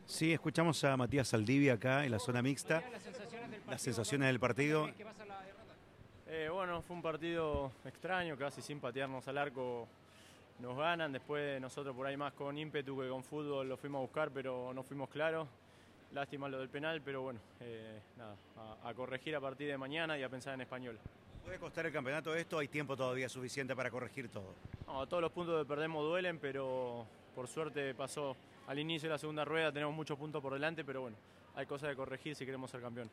Sí, escuchamos a Matías Saldivia acá en la zona mixta. Las sensaciones del partido. Bueno, fue un partido extraño, casi sin patearnos al arco nos ganan. Después nosotros por ahí más con ímpetu que con fútbol lo fuimos a buscar, pero no fuimos claros. Lástima lo del penal, pero bueno, nada, a corregir a partir de mañana y a pensar en Español. ¿Puede costar el campeonato esto? ¿Hay tiempo todavía suficiente para corregir todo? No, todos los puntos que perdemos duelen, pero por suerte pasó al inicio de la segunda rueda, tenemos muchos puntos por delante, pero bueno, hay cosas que corregir si queremos ser campeón.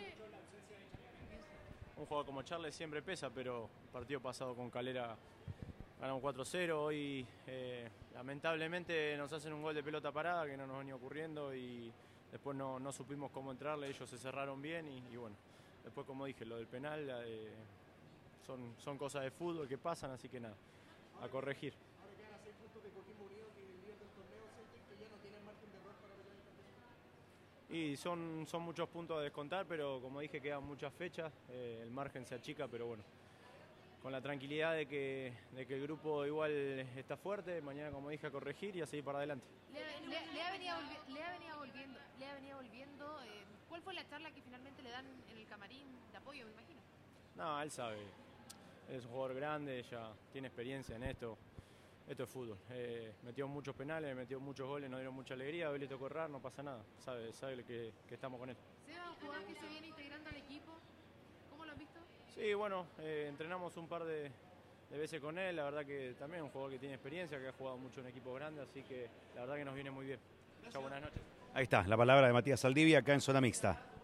Un jugador como Charles siempre pesa, pero el partido pasado con Calera ganamos 4-0. Hoy lamentablemente nos hacen un gol de pelota parada que no nos venía ocurriendo y después no supimos cómo entrarle, ellos se cerraron bien y bueno, después como dije, lo del penal son cosas de fútbol que pasan, así que nada, a corregir. Ahora quedan a 6 puntos de Coquimbo Unido, que es el líder del torneo. ¿Sienten que ya no tienen margen de error para pelear el campeonato? Y son muchos puntos a descontar, pero como dije, quedan muchas fechas, el margen se achica, pero bueno, con la tranquilidad de que el grupo igual está fuerte, mañana como dije a corregir y a seguir para adelante. Le ha venido volviendo. ¿Cuál fue la charla que finalmente le dan en el camarín de apoyo, me imagino? No, él sabe, es un jugador grande, ya tiene experiencia en esto. Esto es fútbol. Metió muchos penales, metió muchos goles, nos dieron mucha alegría. Hoy le tocó errar, no pasa nada. Sabe que estamos con él. ¿Seba, un jugador que se viene integrando al equipo? ¿Cómo lo has visto? Sí, bueno, entrenamos un par de veces con él. La verdad que también es un jugador que tiene experiencia, que ha jugado mucho en equipos grandes, así que la verdad que nos viene muy bien. Chao, buenas noches. Ahí está, la palabra de Matías Saldivia acá en zona mixta.